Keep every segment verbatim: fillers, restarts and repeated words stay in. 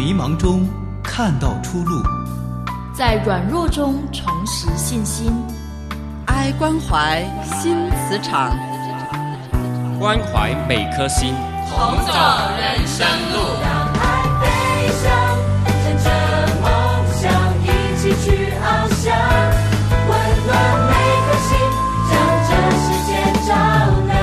迷茫中看到出路， 在软弱中重拾信心。 爱关怀新磁场， 关怀每颗心， 同走人生路。 让爱飞翔，乘着梦想一起去翱翔，温暖每颗心，将这世界照亮。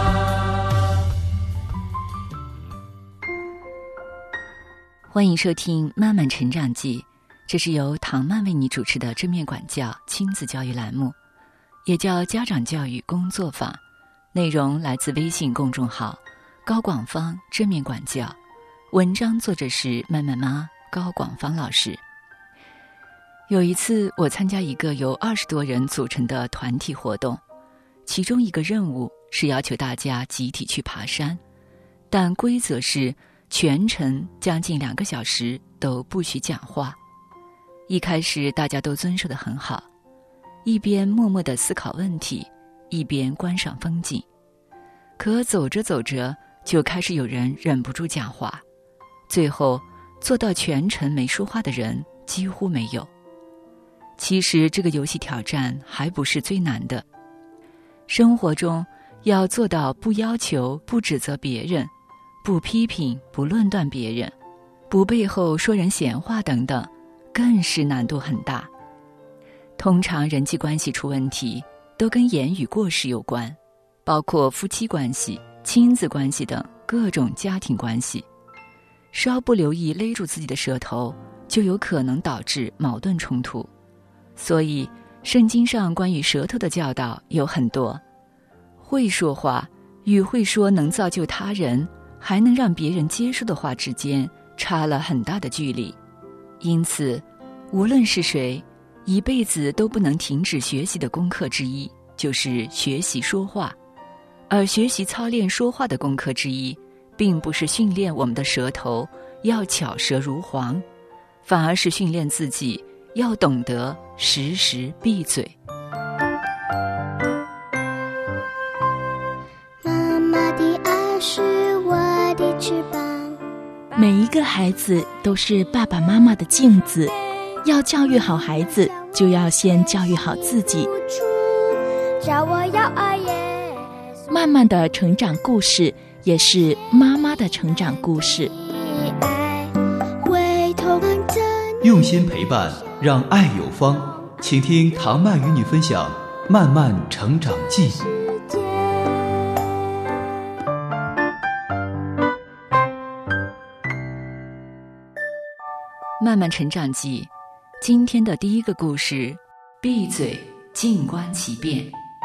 欢迎收听《慢慢成长记》，这是由唐曼为你主持的正面管教亲子教育栏目，也叫家长教育工作坊。内容来自微信公众号高广芳正面管教，文章作者是慢慢妈高广芳老师。有一次我参加一个由二十多人组成的团体活动，其中一个任务是要求大家集体去爬山，但规则是全程将近两个小时都不许讲话。一开始大家都遵守得很好，一边默默地思考问题，一边观赏风景。可走着走着就开始有人忍不住讲话，最后做到全程没说话的人几乎没有。其实这个游戏挑战还不是最难的，生活中要做到不要求、不指责别人，不批评、不论断别人，不背后说人闲话等等，更是难度很大。通常人际关系出问题都跟言语过失有关，包括夫妻关系、亲子关系等各种家庭关系。稍不留意勒住自己的舌头，就有可能导致矛盾冲突。所以圣经上关于舌头的教导有很多，会说话与会说能造就他人还能让别人接受的话之间差了很大的距离。因此无论是谁，一辈子都不能停止学习的功课之一就是学习说话。而学习操练说话的功课之一，并不是训练我们的舌头要巧舌如簧，反而是训练自己要懂得时时闭嘴。 妈妈的爱是我的翅膀， 每一个孩子都是爸爸妈妈的镜子，要教育好孩子，就要先教育好自己。 叫我要爱耶。 慢慢的成长故事，也是妈妈的成长故事。 用心陪伴，让爱有方。请听唐曼与你分享《慢慢成长记》。 慢慢成长记，今天的第一个故事：闭嘴，静观其变。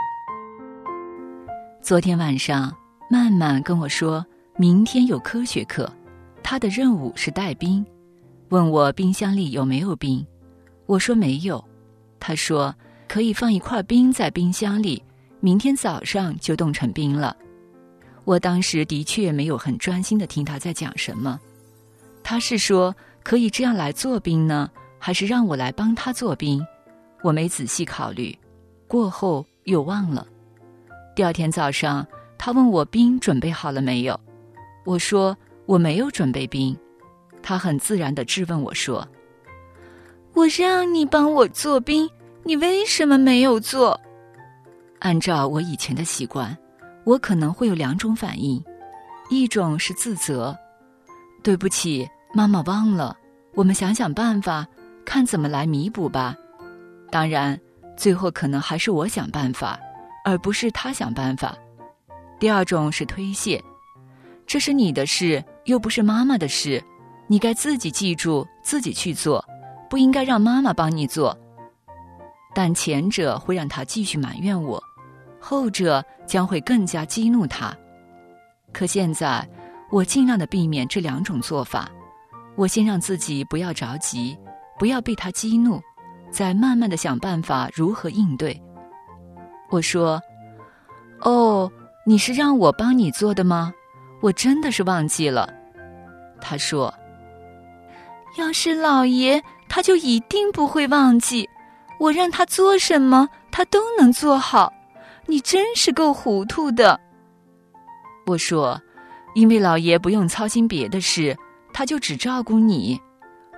昨天晚上，曼曼跟我说，明天有科学课，她的任务是带冰，问我冰箱里有没有冰。我说没有。她说可以放一块冰在冰箱里，明天早上就冻成冰了。我当时的确没有很专心地听她在讲什么。她是说可以这样来做冰呢，还是让我来帮她做冰？我没仔细考虑，过后又忘了。第二天早上，他问我冰准备好了没有，我说我没有准备冰。他很自然地质问我说，我让你帮我做冰，你为什么没有做？按照我以前的习惯，我可能会有两种反应，一种是自责，对不起，妈妈忘了，我们想想办法，看怎么来弥补吧。当然最后可能还是我想办法，而不是他想办法。第二种是推卸，这是你的事，又不是妈妈的事，你该自己记住，自己去做，不应该让妈妈帮你做。但前者会让他继续埋怨我，后者将会更加激怒他。可现在我尽量的避免这两种做法，我先让自己不要着急，不要被他激怒，再慢慢的想办法如何应对。我说，哦，你是让我帮你做的吗？我真的是忘记了。他说，要是老爷，他就一定不会忘记，我让他做什么，他都能做好，你真是够糊涂的。我说，因为老爷不用操心别的事，他就只照顾你，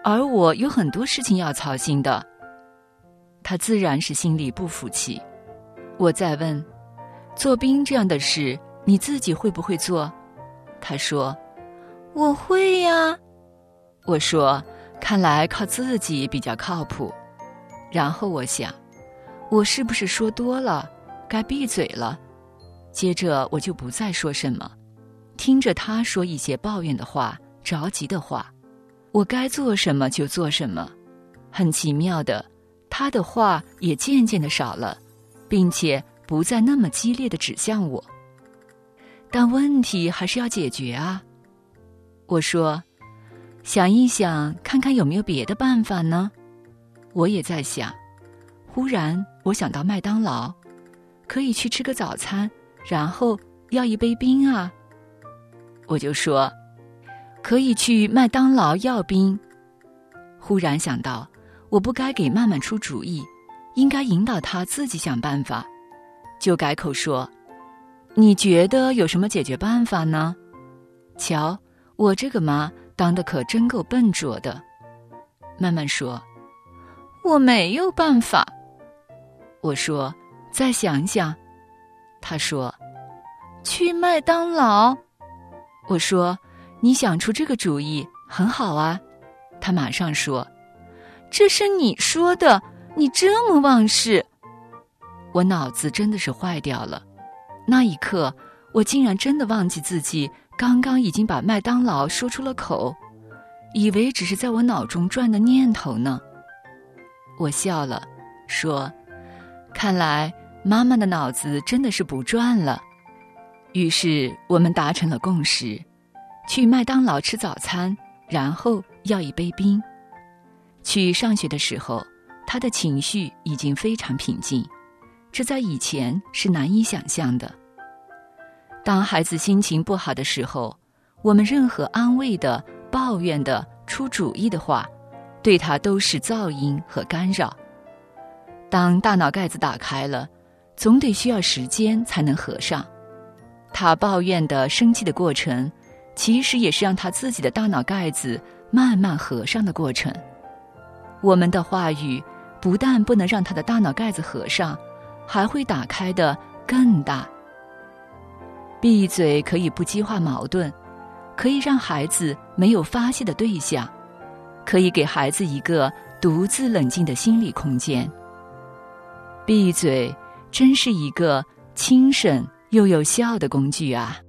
而我有很多事情要操心的。他自然是心里不服气。我再问，做兵这样的事你自己会不会做？他说，我会呀。我说，看来靠自己比较靠谱。然后我想，我是不是说多了，该闭嘴了？接着我就不再说什么，听着他说一些抱怨的话，着急的话，我该做什么就做什么。很奇妙的，他的话也渐渐的少了，并且不再那么激烈的指向我。但问题还是要解决啊。我说，想一想，看看有没有别的办法呢？我也在想，忽然我想到麦当劳，可以去吃个早餐，然后要一杯冰啊。我就说，可以去麦当劳要冰。忽然想到，我不该给曼曼出主意，应该引导她自己想办法，就改口说，你觉得有什么解决办法呢？瞧，我这个妈当得可真够笨拙的。曼曼说，我没有办法。我说，再想想。他说，去麦当劳。我说，你想出这个主意很好啊。他马上说，这是你说的，你这么忘事。我脑子真的是坏掉了。那一刻，我竟然真的忘记自己刚刚已经把麦当劳说出了口，以为只是在我脑中转的念头呢。我笑了，说，看来妈妈的脑子真的是不转了。于是我们达成了共识，去麦当劳吃早餐，然后要一杯冰。去上学的时候，他的情绪已经非常平静，这在以前是难以想象的。当孩子心情不好的时候，我们任何安慰的、抱怨的、出主意的话，对他都是噪音和干扰。当大脑盖子打开了，总得需要时间才能合上。他抱怨的、生气的过程，其实也是让他自己的大脑盖子慢慢合上的过程。我们的话语不但不能让他的大脑盖子合上，还会打开的更大。闭嘴可以不激化矛盾，可以让孩子没有发泄的对象，可以给孩子一个独自冷静的心理空间。闭嘴真是一个轻省又有效的工具啊。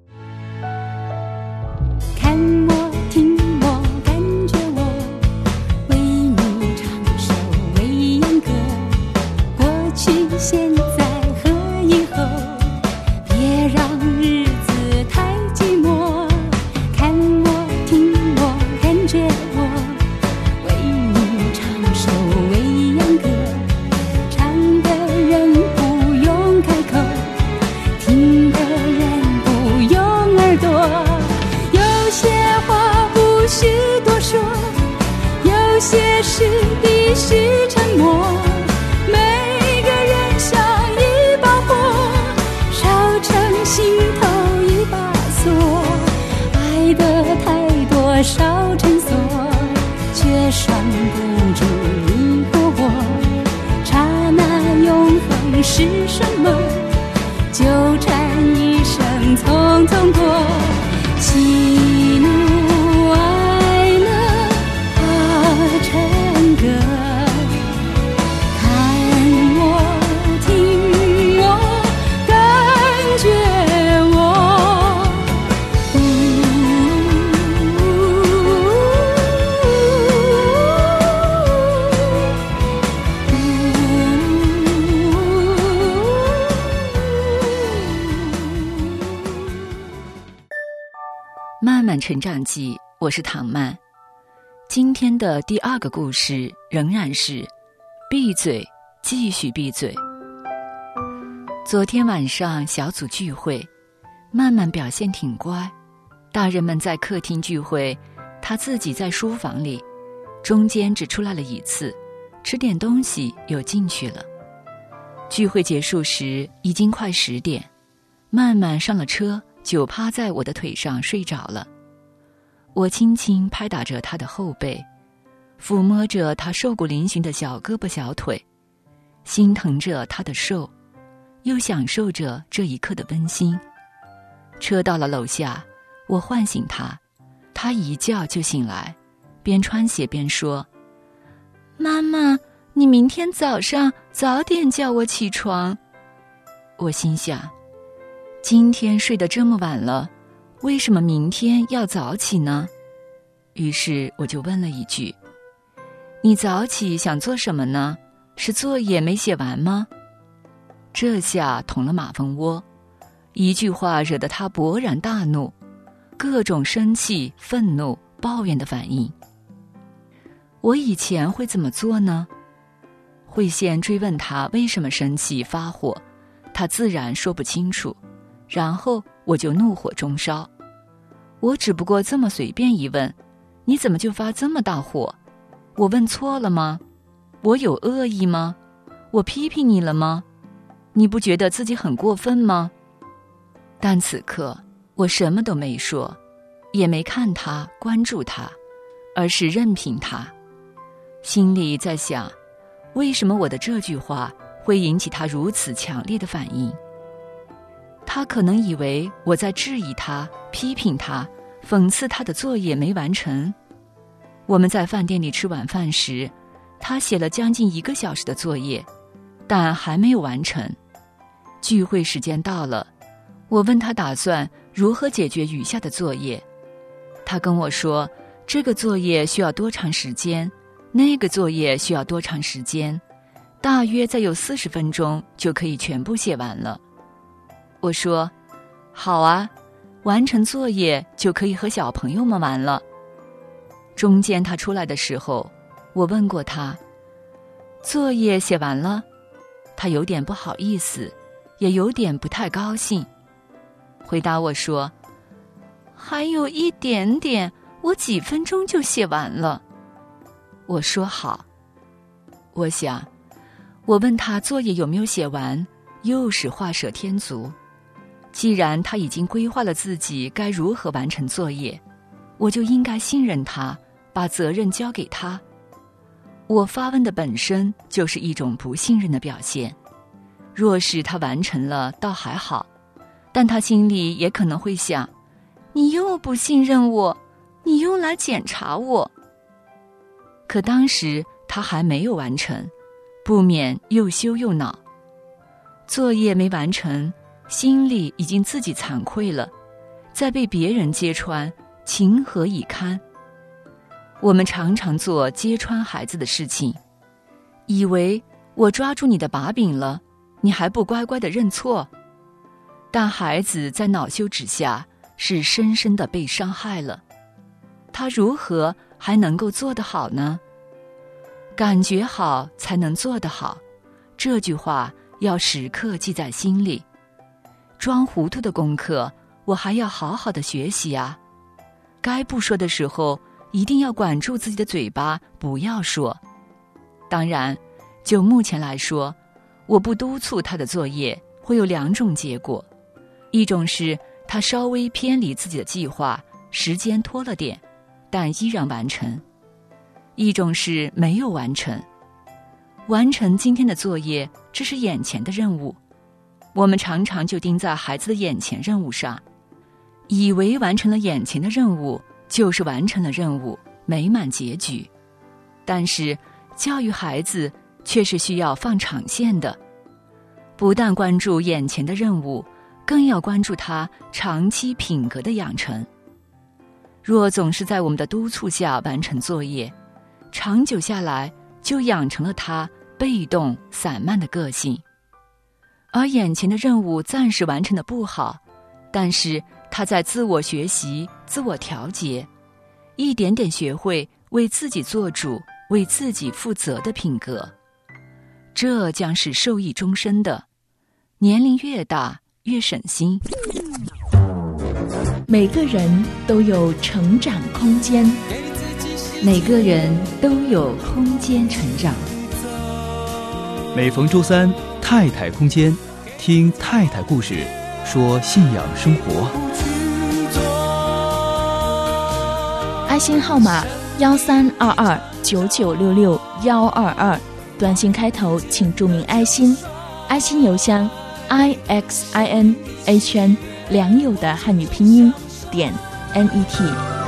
看我，听我，感觉我，为你唱首未央歌，过去现在和以后，别让日子太寂寞。看我，听我，感觉我，为你唱首未央歌，唱的人不用开口，听的人不用耳朵。有些话不需多说，有些事必须沉默。每个人像一把火，烧成心头一把锁。爱的太多，烧成锁，却拴不住你和我。刹那永恒是什么？纠缠一生匆匆过。喜怒哀乐化成歌，看我，听我，感觉我。 慢慢成长记，我是唐曼。今天的第二个故事仍然是闭嘴，继续闭嘴。昨天晚上小组聚会，慢慢表现挺乖，大人们在客厅聚会，他自己在书房里，中间只出来了一次，吃点东西又进去了。聚会结束时已经快十点，慢慢上了车，就趴在我的腿上睡着了。我轻轻拍打着他的后背， 抚摸着他瘦骨嶙峋的小胳膊小腿，心疼着他的瘦，又享受着这一刻的温馨。车到了楼下，我唤醒他，他一觉就醒来，边穿鞋边说：妈妈，你明天早上早点叫我起床。我心想，今天睡得这么晚了，为什么明天要早起呢？于是我就问了一句：你早起想做什么呢？是作业没写完吗？这下捅了马蜂窝，一句话惹得他勃然大怒，各种生气、愤怒、抱怨的反应。我以前会怎么做呢？会先追问他为什么生气发火，他自然说不清楚，然后我就怒火中烧。我只不过这么随便一问，你怎么就发这么大火？我问错了吗？我有恶意吗？我批评你了吗？你不觉得自己很过分吗？但此刻我什么都没说，也没看他关注他，而是任凭他。心里在想，为什么我的这句话会引起他如此强烈的反应？他可能以为我在质疑他、批评他、讽刺他的作业没完成。我们在饭店里吃晚饭时，他写了将近一个小时的作业，但还没有完成。聚会时间到了，我问他打算如何解决余下的作业。他跟我说，这个作业需要多长时间，那个作业需要多长时间，大约再有四十分钟就可以全部写完了。我说，好啊，完成作业就可以和小朋友们玩了。中间他出来的时候，我问过他，作业写完了？他有点不好意思，也有点不太高兴，回答我说，还有一点点，我几分钟就写完了。我说好。我想，我问他作业有没有写完，又是画蛇添足。既然他已经规划了自己该如何完成作业，我就应该信任他，把责任交给他。我发问的本身就是一种不信任的表现。若是他完成了倒还好，但他心里也可能会想，你又不信任我，你又来检查我。可当时他还没有完成，不免又羞又恼。作业没完成，心里已经自己惭愧了，再被别人揭穿，情何以堪？我们常常做揭穿孩子的事情，以为我抓住你的把柄了，你还不乖乖地认错。但孩子在恼羞之下是深深地被伤害了，他如何还能够做得好呢？感觉好才能做得好，这句话要时刻记在心里。装糊涂的功课我还要好好的学习啊，该不说的时候一定要管住自己的嘴巴，不要说。当然，就目前来说，我不督促他的作业会有两种结果，一种是他稍微偏离自己的计划，时间拖了点，但依然完成；一种是没有完成。完成今天的作业，这是眼前的任务。我们常常就盯在孩子的眼前任务上，以为完成了眼前的任务就是完成了任务，美满结局。但是教育孩子却是需要放长线的，不但关注眼前的任务，更要关注他长期品格的养成。若总是在我们的督促下完成作业，长久下来就养成了他被动散漫的个性。而眼前的任务暂时完成的不好，但是他在自我学习、自我调节，一点点学会为自己做主、为自己负责的品格，这将是受益终身的。年龄越大越省心。 每个人都有成长空间， 每个人都有空间成长。 每逢周三，太太空间，听太太故事，说信仰生活。 爱心号码幺三二二九九六六幺二二，短信开头请注明爱心，爱心邮箱 i x i n h n 良友的汉语拼音点 n e t。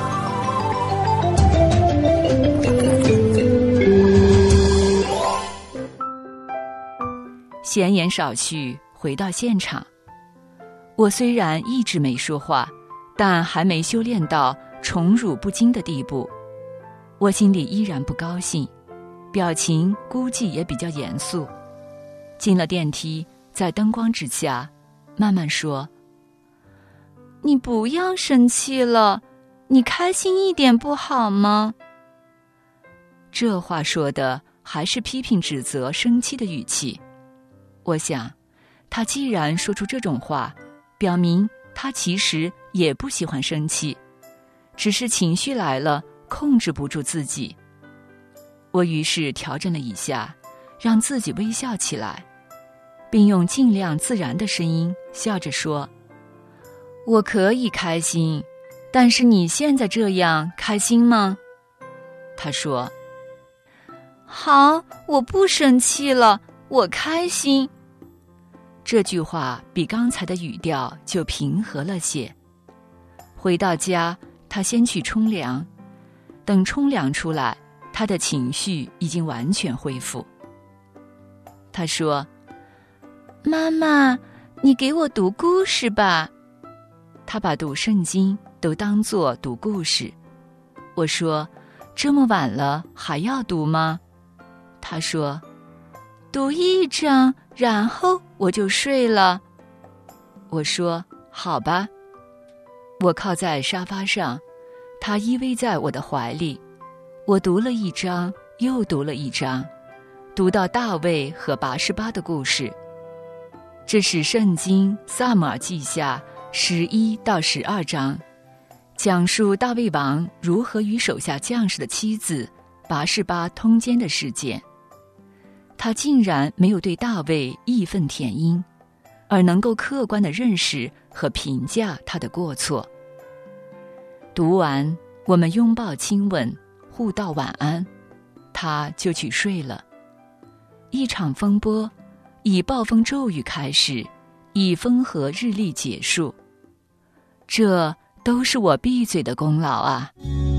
闲言少叙，回到现场。我虽然一直没说话，但还没修炼到宠辱不惊的地步。我心里依然不高兴，表情估计也比较严肃。进了电梯，在灯光之下，慢慢说：“你不要生气了，你开心一点不好吗？”这话说的还是批评指责生气的语气。我想，他既然说出这种话，表明他其实也不喜欢生气，只是情绪来了，控制不住自己。我于是调整了一下，让自己微笑起来，并用尽量自然的声音笑着说：“我可以开心，但是你现在这样开心吗？”他说：“好，我不生气了，我开心。”这句话比刚才的语调就平和了些。回到家，他先去冲凉，等冲凉出来，他的情绪已经完全恢复。他说：“妈妈，你给我读故事吧。”他把读圣经都当作读故事。我说：“这么晚了还要读吗？”他说：“读一章，然后我就睡了。”我说：“好吧。”我靠在沙发上，他依偎在我的怀里。我读了一章，又读了一章，读到大卫和拔示巴的故事。这是圣经撒母耳记下十一到十二章，讲述大卫王如何与手下将士的妻子拔示巴通奸的事件。他竟然没有对大卫义愤填膺，而能够客观地认识和评价他的过错。读完，我们拥抱亲吻，互道晚安，他就去睡了。一场风波以暴风骤雨开始，以风和日丽结束，这都是我闭嘴的功劳啊。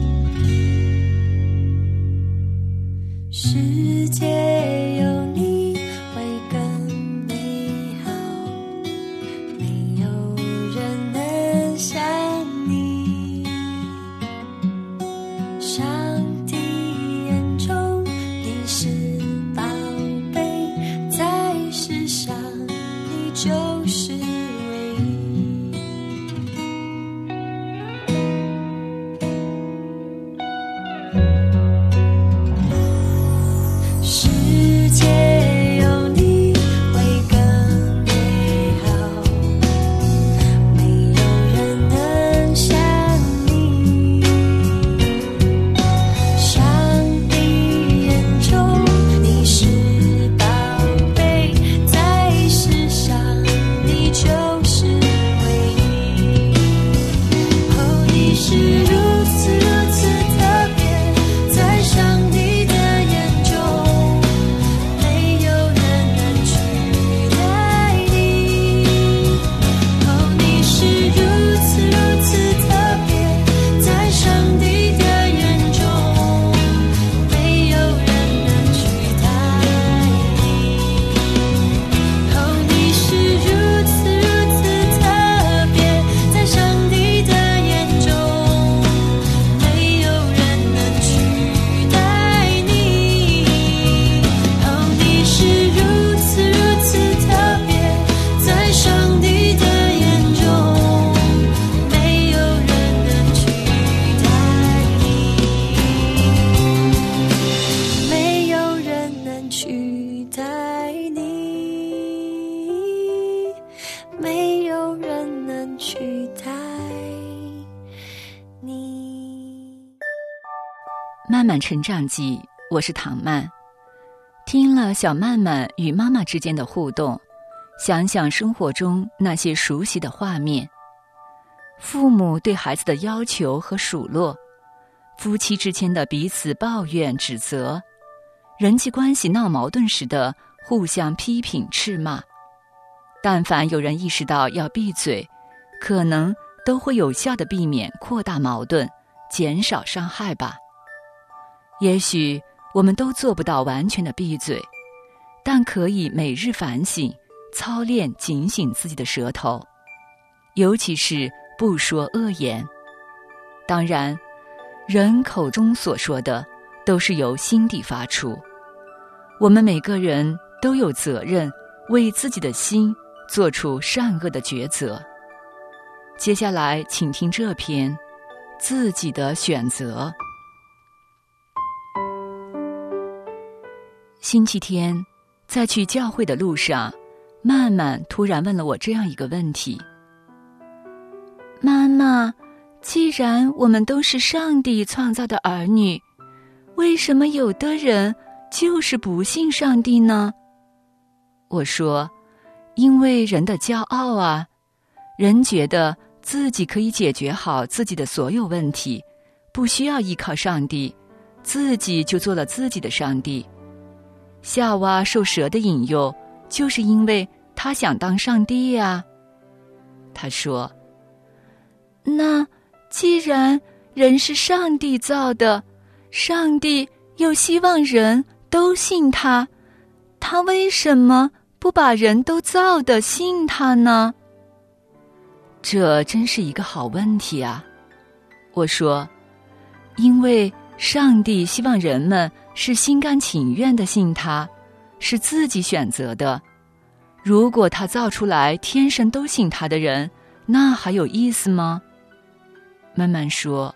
世界有你会更美好，没有人能像你。上帝眼中你是宝贝，在世上你就是唯一。世界有你会更美好，没有人能像你。上帝眼中你是宝贝，在世上你就是唯一。哦，你是如此如此特别，在上帝的眼中没有人能取代你。哦，你是如此如此特别，在上帝的眼中没有人能取代你。哦，你是如此如此特别，在上帝的眼中没有人能取代你。哦，你是如此如此特别，在上帝的眼中没有人能取代你，没有人能取代你，没有人能取代你。 慢慢成长记，我是唐曼。听了小曼曼与妈妈之间的互动，想想生活中那些熟悉的画面，父母对孩子的要求和数落， 夫妻之间的彼此抱怨指责，人际关系闹矛盾时的互相批评斥骂。但凡有人意识到要闭嘴，可能都会有效地避免扩大矛盾，减少伤害吧。也许我们都做不到完全的闭嘴，但可以每日反省，操练警醒自己的舌头，尤其是不说恶言。当然，人口中所说的都是由心底发出，我们每个人都有责任为自己的心做出善恶的抉择。接下来请听这篇自己的选择。星期天，在去教会的路上，曼曼突然问了我这样一个问题：妈妈，既然我们都是上帝创造的儿女，为什么有的人就是不信上帝呢？我说，因为人的骄傲啊，人觉得自己可以解决好自己的所有问题，不需要依靠上帝，自己就做了自己的上帝。夏娃受蛇的引诱，就是因为他想当上帝呀。他说，那既然人是上帝造的，上帝又希望人都信他，他为什么不把人都造的信他呢？这真是一个好问题啊。我说，因为上帝希望人们是心甘情愿地信他，是自己选择的。如果他造出来天生都信他的人，那还有意思吗？慢慢说，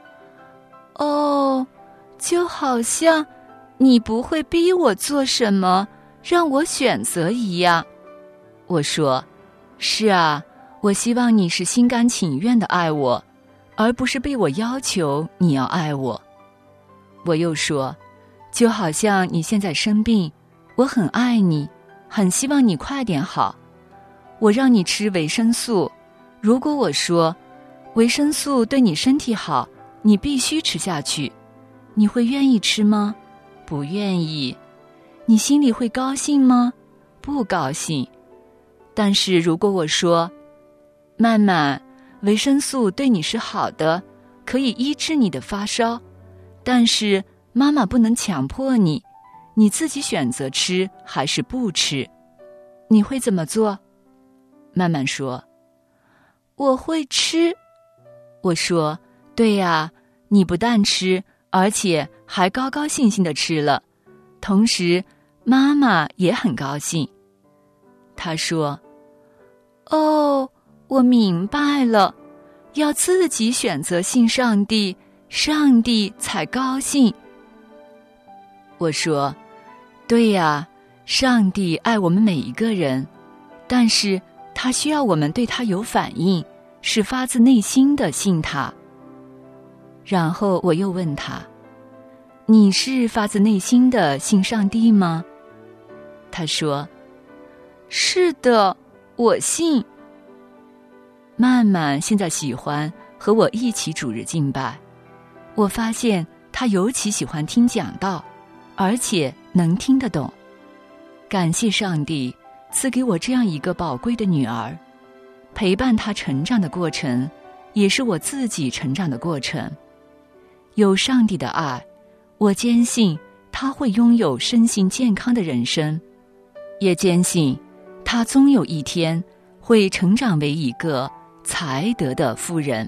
哦，就好像你不会逼我做什么，让我选择一样。我说，是啊，我希望你是心甘情愿地爱我，而不是被我要求你要爱我。我又说，就好像你现在生病，我很爱你，很希望你快点好。我让你吃维生素，如果我说维生素对你身体好，你必须吃下去，你会愿意吃吗？不愿意。你心里会高兴吗？不高兴。但是如果我说，曼曼，维生素对你是好的，可以医治你的发烧，但是妈妈不能强迫你，你自己选择吃还是不吃，你会怎么做？曼曼说，我会吃。我说，对呀，你不但吃，而且还高高兴兴地吃了，同时妈妈也很高兴。她说，哦，我明白了，要自己选择信上帝，上帝才高兴。我说，对呀，上帝爱我们每一个人，但是他需要我们对他有反应，是发自内心的信他。然后我又问他，你是发自内心的信上帝吗？他说，是的，我信。曼曼现在喜欢和我一起主日敬拜，我发现他尤其喜欢听讲道，而且能听得懂。感谢上帝赐给我这样一个宝贵的女儿，陪伴她成长的过程，也是我自己成长的过程。有上帝的爱，我坚信她会拥有身心健康的人生，也坚信她终有一天会成长为一个才德的妇人。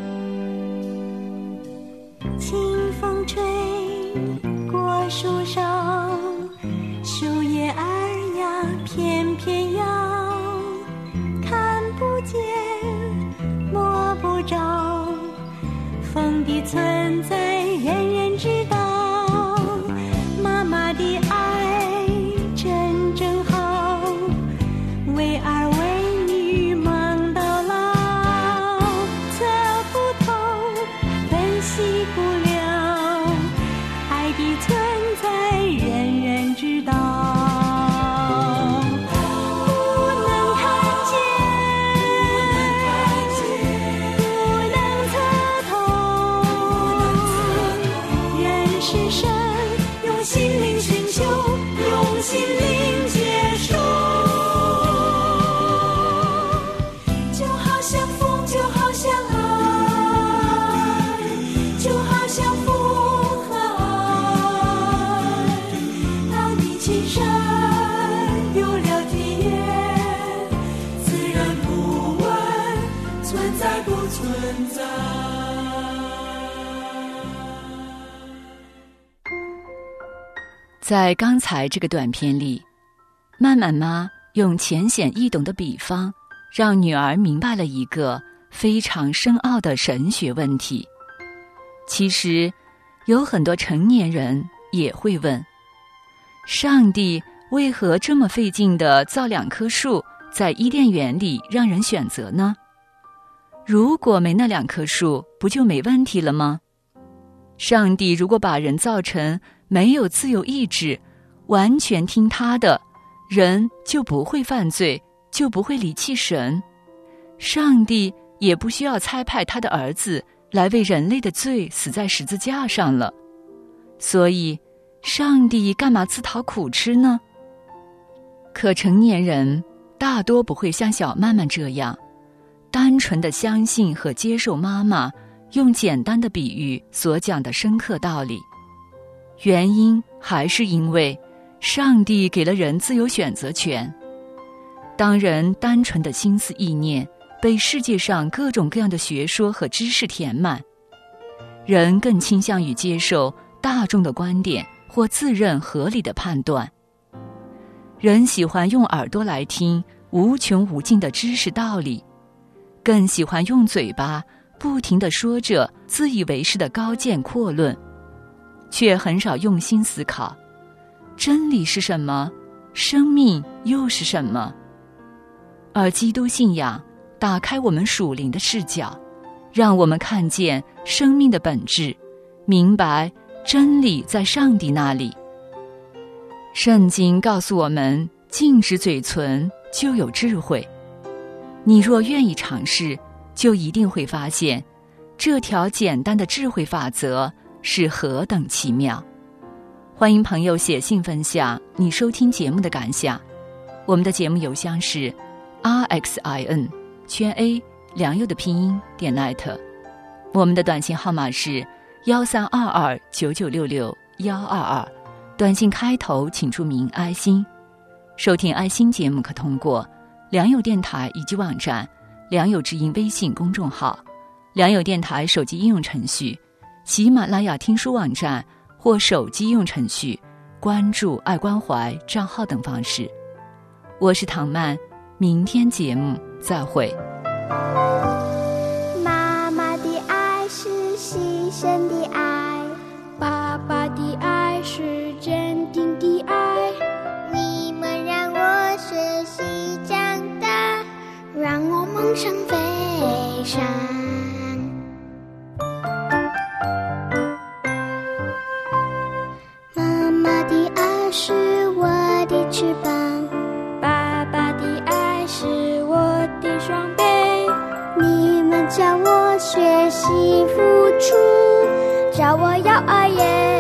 清风吹过树梢，树叶儿呀翩翩摇，看不见摸不着，风的存在人人知道，妈妈的爱真正好，为儿为女忙到老，测不透分析不了，爱的存在人人知道，不能看见，不能测透， 不存在。 在刚才这个短片里，曼曼妈用浅显易懂的比方，让女儿明白了一个非常深奥的神学问题。其实，有很多成年人也会问：上帝为何这么费劲地造两棵树，在伊甸园里让人选择呢？如果没那两棵树，不就没问题了吗？上帝如果把人造成没有自由意志，完全听他的，人就不会犯罪，就不会离弃神。上帝也不需要差派他的儿子来为人类的罪死在十字架上了。所以，上帝干嘛自讨苦吃呢？可成年人大多不会像小曼曼这样，单纯的相信和接受妈妈用简单的比喻所讲的深刻道理。原因还是因为上帝给了人自由选择权。当人单纯的心思意念被世界上各种各样的学说和知识填满，人更倾向于接受大众的观点或自认合理的判断。人喜欢用耳朵来听无穷无尽的知识道理，更喜欢用嘴巴不停地说着自以为是的高见阔论，却很少用心思考，真理是什么？生命又是什么？而基督信仰打开我们属灵的视角，让我们看见生命的本质，明白真理在上帝那里。圣经告诉我们，禁止嘴唇就有智慧。你若愿意尝试，就一定会发现，这条简单的智慧法则是何等奇妙。欢迎朋友写信分享你收听节目的感想。我们的节目邮箱是 r x i n 圈 a 良友的拼音点 net， 我们的短信号码是幺三二二九九六六幺二二，短信开头请注明爱心。收听爱心节目可通过良友电台以及网站良友之音微信公众号、良友电台手机应用程序、喜马拉雅听书网站或手机应用程序关注爱关怀账号等方式。我是唐曼，明天节目再会。 妈妈的爱是牺牲的爱， 爸爸的爱是坚定的爱， 你们让我学习长大， 让我梦想飞翔。 妈妈的爱是我的翅膀， 爸爸的爱是我的双臂， 你们教我学习付出，教我要爱耶。